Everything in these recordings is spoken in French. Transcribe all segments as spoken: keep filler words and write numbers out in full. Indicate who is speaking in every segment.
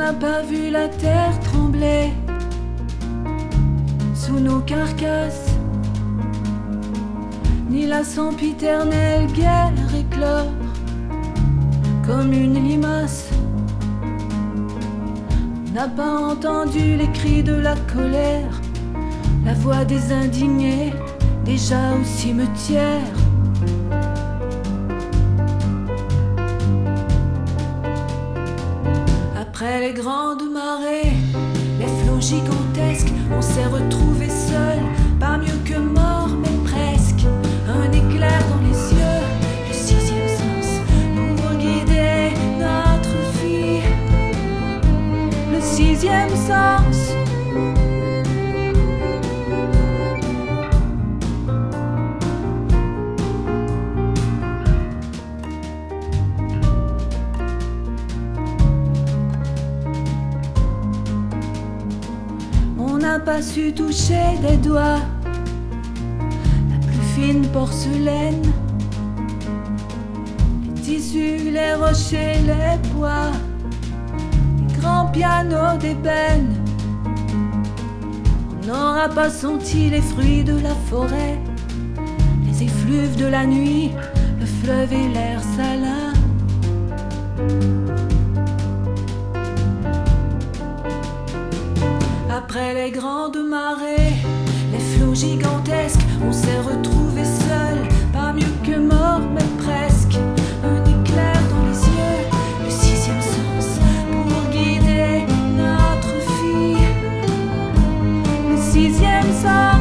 Speaker 1: n'a pas vu la terre trembler sous nos carcasses, ni la sempiternelle guerre éclore comme une limace. On n'a pas entendu les cris de la colère, la voix des indignés déjà au cimetière. Après les grandes marées, les flots gigantesques, on s'est retrouvés seuls, pas mieux que morts mais presque. Un éclair dans les yeux, le sixième sens pour guider notre vie. Le sixième sens. On n'a pas su toucher des doigts la plus fine porcelaine, les tissus, les rochers, les bois, les grands pianos d'ébène. On n'aura pas senti les fruits de la forêt, les effluves de la nuit, le fleuve et l'air salin. Après les grandes marées, les flots gigantesques, on s'est retrouvés seuls, pas mieux que morts mais presque. Un éclair dans les yeux, le sixième sens pour guider notre fille. Le sixième sens.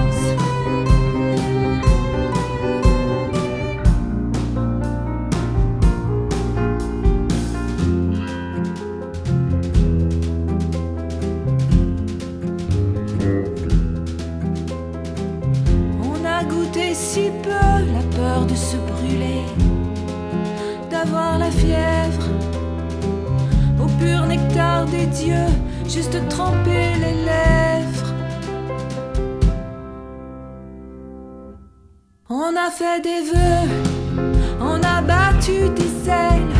Speaker 1: Goûter si peu la peur de se brûler, d'avoir la fièvre au pur nectar des dieux, juste tremper les lèvres. On a fait des vœux, on a battu des ailes,